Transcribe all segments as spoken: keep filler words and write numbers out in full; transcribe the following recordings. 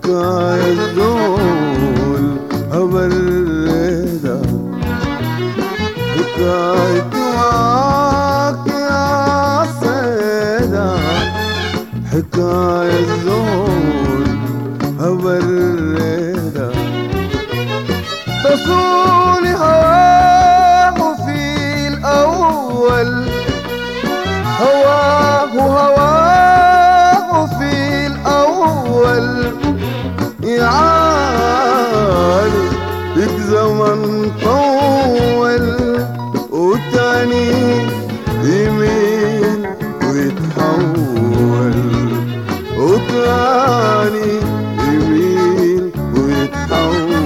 حكاية الزول هبردة، حكايتي معاك يا سيدة، حكاية الزول هبردة. تصوني هواه في الأول، هواه هواه في الأول، يعاني بك زمن طول وتاني يمين ويتحول، وتاني يمين ويتحول.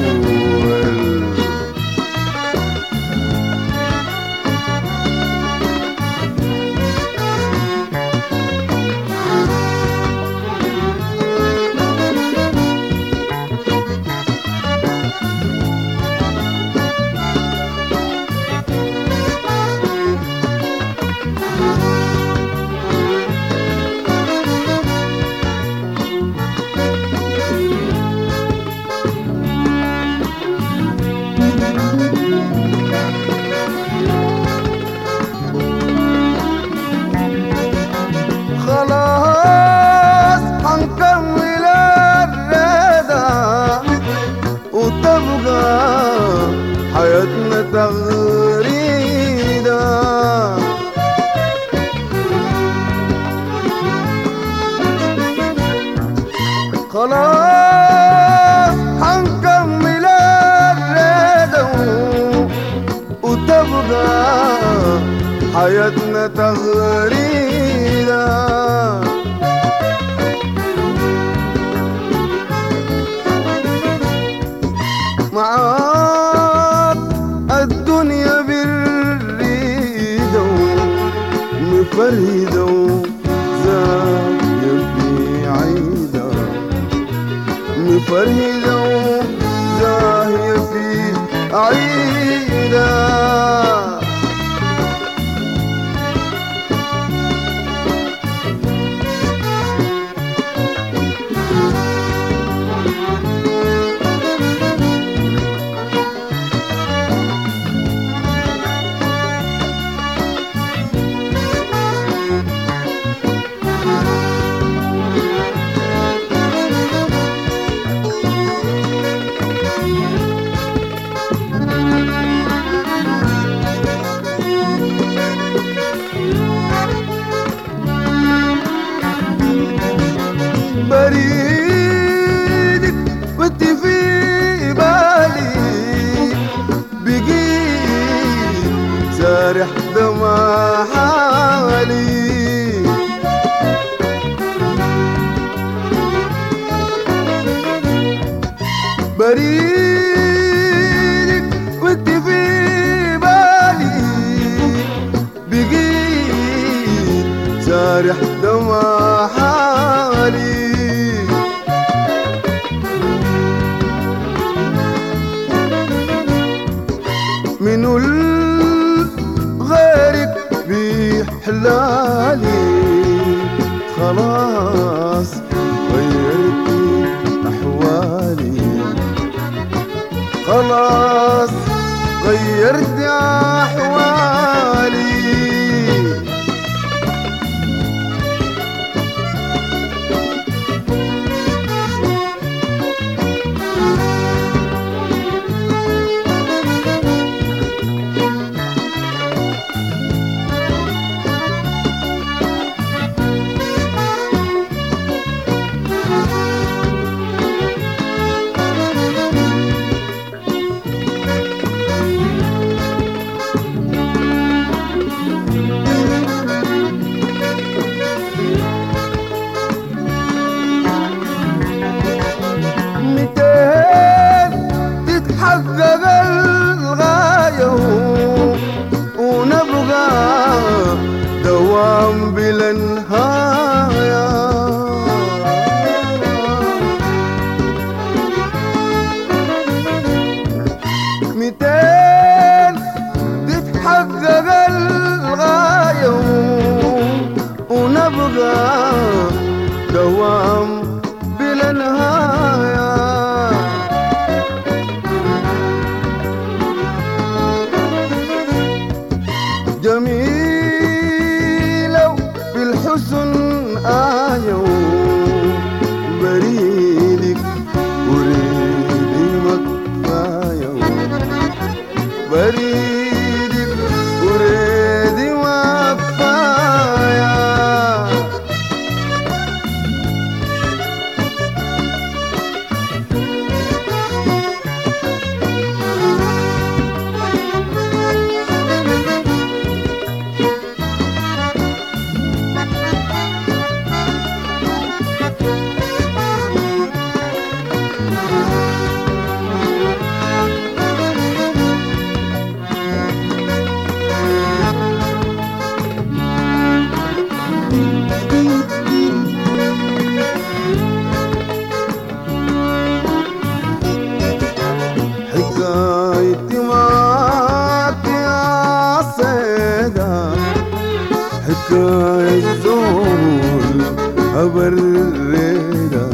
خلاص حنكمل الرضا وتبقى حياتنا تغريدة. خلاص حنكمل الرضا وتبقى حياتنا تغريدة. معاك الدنيا بالريدة مفردة وزاهية في عيدة، مفردة وزاهية في عيدة. بريدك وانت في بالي، بقيت سارح دمع حالي. بريدك وانت في بالي، بقيت سارح دمع حالي. منو غيرك بحلالي، خلاص غيرتي أحوالي، خلاص غيرتي أحوالي. تتحقق الغاية ونبقى دوام بلا نهاية. ميتين تتحقق الغاية ونبقى دوام بلا نهاية. حسن آية بريدك وريدي مكفاية بريدك وريدي مكفاية حكايتي معاك يا صيدا حكاية زول أبريدا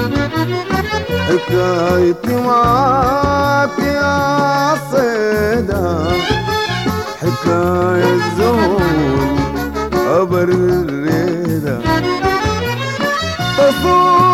حكايتي معاك يا صيدا حكاية زول أبريدا تصور